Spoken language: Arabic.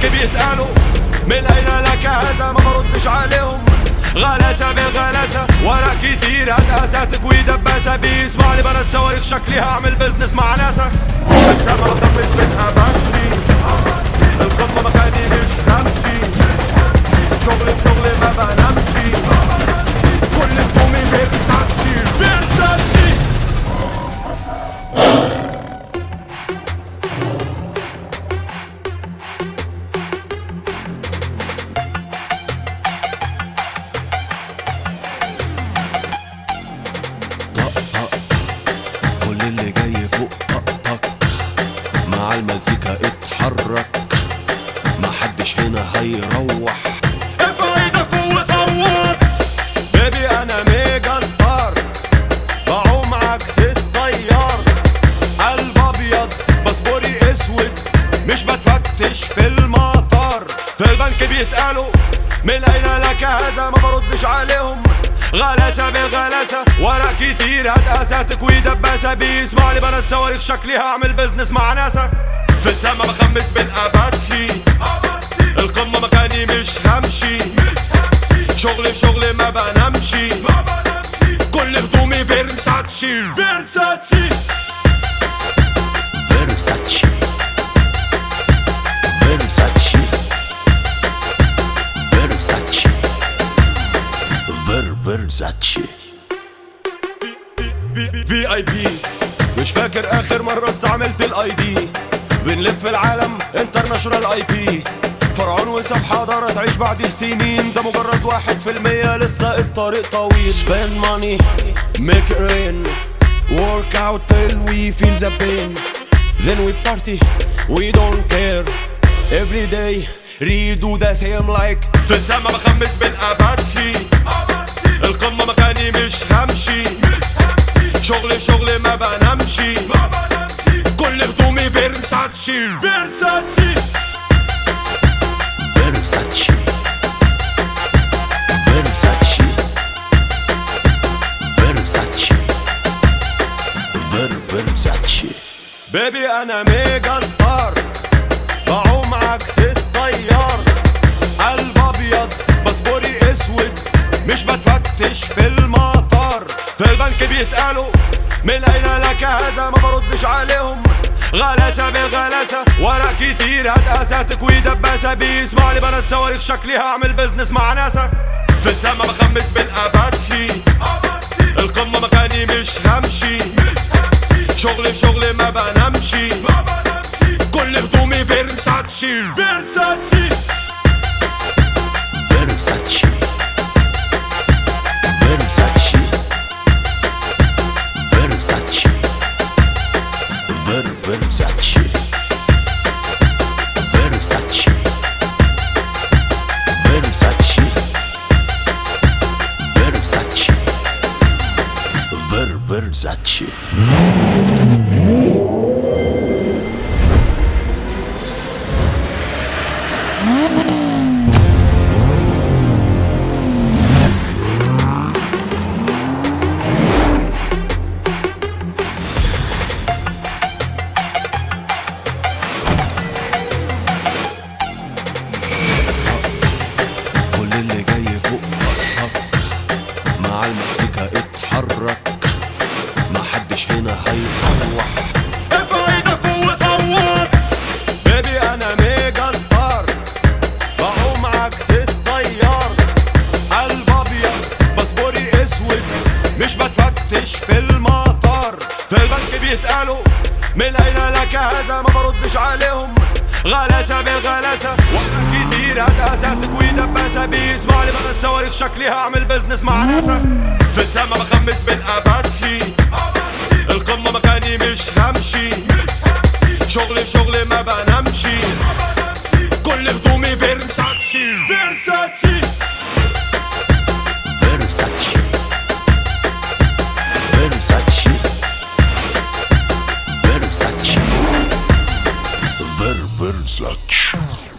البنك بيسألوا من أين لك هذا، ما بردش عليهم غلاسة بغلاسة، ورق كتير هتقاسة تكوي دباسة، بيسمعني بنات صواريخ شكلي هعمل بزنس مع ناسا. السما ما خمس منها بمشي، القمة مكاني مش همشي، شغل ما بنمشي، كل هدومي بيرساتشي بيرساتشي. كل اللي جاي فوق طقطق، مع المزيكا اتحرك، محدش هنا هيروح. ارفع ايدك فوق صوت بيبي انا ميجا ستار، بعوم عكس الطيار، قلب ابيض باسبوري اسود، مش بتفتش في المطار. في البنك بيسألوا من اين لك هذا، ما بردش عليهم غلاسة بغلاسة، ورق كتير هتقاسة تكوي دباسة، بيسمعني بنات صواريخ شكلي هعمل بزنس مع ناسا. في السما بخمس بالاباتشي، القمة مكاني مش همشي، شغل ما بنمشي، كل هدومي فيرساتشي فيرساتشي فيرساتشي فيرساتشي فيرساتشي فيرساتشي. VIP مش فاكر اخر مرة استعملت الاي دي، بنلف العالم انترناشونال IP، فرعون وساب حضارة تعيش بعد سنين، ده مجرد 1%، لسه الطريق طويل. Spend money, make it rain, work out till we feel the pain, Then we party, we don't care, every day redo the same like. في السما بخمس بالاباتشي، القمة مكاني مش همشي، شغل ما بنمشي، كل هدومي فيرساتشي فيرساتشي Versace Versace Versace Versace. بيبي انا ميجا ستار، بعوم عكس الطيار، قلب ابيض باسبوري اسود، مش بتفتش في المطار. في البنك بيسألوا من اين لك هذا، ما بردش عليهم غلاسة بغلاسة، ورق كتير هتقاسة تكوي دباسة، بيسمعني بنات صواريخ شكلي هعمل بزنس مع ناسا. في السما بخمس بالاباتشي، القمة مكاني مش همشي، شغل ما بنمشي، كل هدومي فيرساتشي فيرساتشي Versace Versace Versace Versace Versace Versace Versace Versace. كل اللي جاي فوق طقطق، مع المزيكا اتحرك، محدش هنا هيروح. ارفع ايدك فوق صوت بيبي انا ميجا ستار، بعوم عكس الطيار، قلب ابيض باسبوري اسود، مش بتفتش في المطار. في البنك بيسألوا من اين لك هذا، ما بردش عليهم غلاسة بغلاسة، ورق كتير هتقاسة تكوي دباسة، بيسمعني بنات صواريخ شكلي هعمل بزنس مع ناسا. في السما بخمس بالاباتشي، القمة مكاني مش همشي، شغل ما بنمشي، كل هدومي فيرساتشي فيرساتشي Versace Versace Versace Versace